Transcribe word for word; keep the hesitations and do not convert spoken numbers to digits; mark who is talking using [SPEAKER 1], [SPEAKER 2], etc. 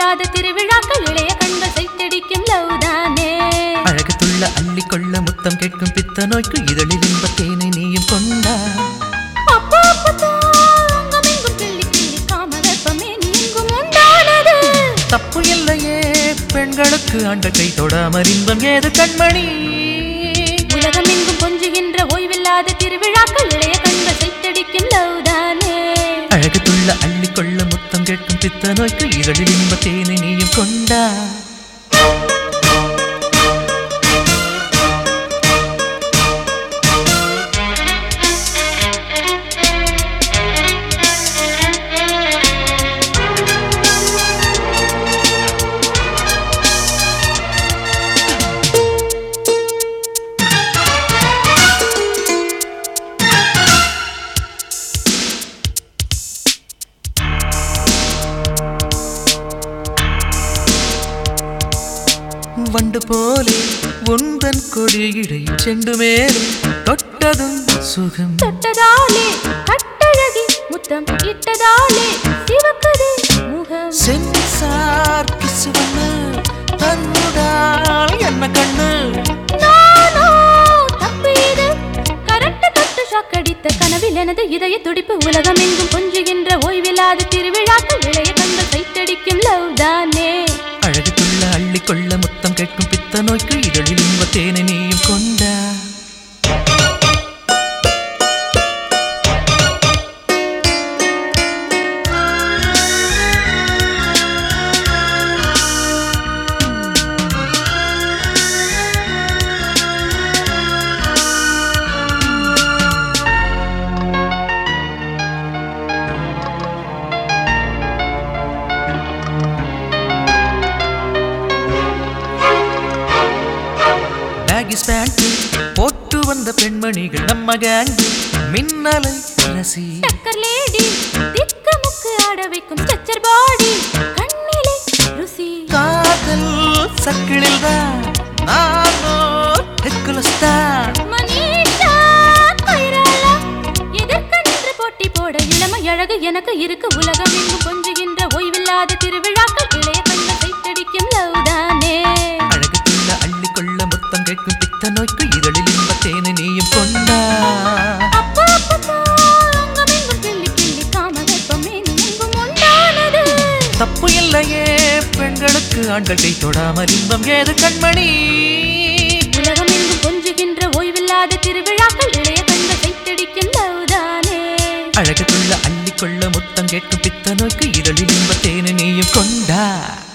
[SPEAKER 1] ஓய்வில்லாத திருவிழாக்கள் இளைய கண்கள் சைத்தடிக்கும் லவ்தானே
[SPEAKER 2] அழகுத்துள்ள அள்ளிக்கொள்ள முத்தம் கேட்கும் பித்த நோய்க்கு இதழில் இன்பத்தேனை நீயும் கொண்டா தப்பு இல்லையே பெண்களுக்கு ஆண்ட கை தொடாமல் இன்பம் ஏது கண்மணி
[SPEAKER 1] உலகம் எங்கும் கொஞ்சுகின்ற ஓய்வில்லாத திருவிழாக்கள் இளைய கண்கள் சைத்தடிக்கும் லவ்தானே
[SPEAKER 2] அழகுத்துள்ள அள்ளிக்கொள்ள முத்தம் கேட்கும் பித்த நோய்க்கு இதழில் இன்பத்தேனை நீயும் கொண்டா வண்டு போலே உந்தன் கொடியிடை செண்டு மேலே தொட்டதும் சுகம்
[SPEAKER 1] தொட்டதாலே கட்டழகி முத்தம் இட்டதாலே சிவக்கதே முகம்
[SPEAKER 2] சென்சார் கிசுவண்ணு தன்னுடால் என்ன கண்ணு
[SPEAKER 1] நானோ தப்பு இது கரண்ட் தொட்டு ஷாக்கடித்த கனவில் எனது இதய துடிப்பு உலகம் எங்கும் கொஞ்சுகின்ற ஓய்வில்லாத திருவிழாக்கள் இளைய கண்கள் சைத்தடிக்கும் லவ்தானே
[SPEAKER 2] அழகுக்குள்ள அள்ளிக்கொள்ள முத்தம் கேட்கும் பித்த நோய்க்கு இதழில் இன்பத்தேனை நீயும் கொண்டா போட்டு வந்த பெண்மணிகள் நம்ம கேங் மின்னலை ரசி
[SPEAKER 1] டக்கர் லேடி திக்க முக்கு ஆட வைக்கும் ஸ்ட்ரெச்சர் பாடி கண்ணிலே ருசி
[SPEAKER 2] காதல் சக்கிலில் தான் நானோ ஹெக்குலஸ்தா
[SPEAKER 1] மனிஷா கைராலா எதற்கு நின்று போட்டி போட இளமை அழகு எனக்கு இருக்கு உலகம் எங்கும் கொஞ்சுகின்ற ஓய்வில்லாத திருவிழாக்கள் இளைய கண்கள் சைத்தடிக்கும் லவ்தானே
[SPEAKER 2] அழகுக்குள்ள அள்ளிக்கொள்ள முத்தம் கேட்கும் பித்த நோய்க்கு இதழில் இன்பத்தேனை நீயும் கொண்டா தப்பு இல்லையே பெண்களுக்கு ஆண்கள் கை தொடாமல் இன்பம் ஏது கண்மணி
[SPEAKER 1] உலகம் எங்கும் கொஞ்சுகின்ற ஓய்வில்லாத திருவிழாக்கள் இளைய கண்கள் சைத்தடிக்கும் லவ்தானே
[SPEAKER 2] அழகுக்குள்ள அள்ளிக்கொள்ள முத்தம் கேட்கும் பித்த நோய்க்கு இதழில் இன்பத்தேனை நீயும் கொண்டா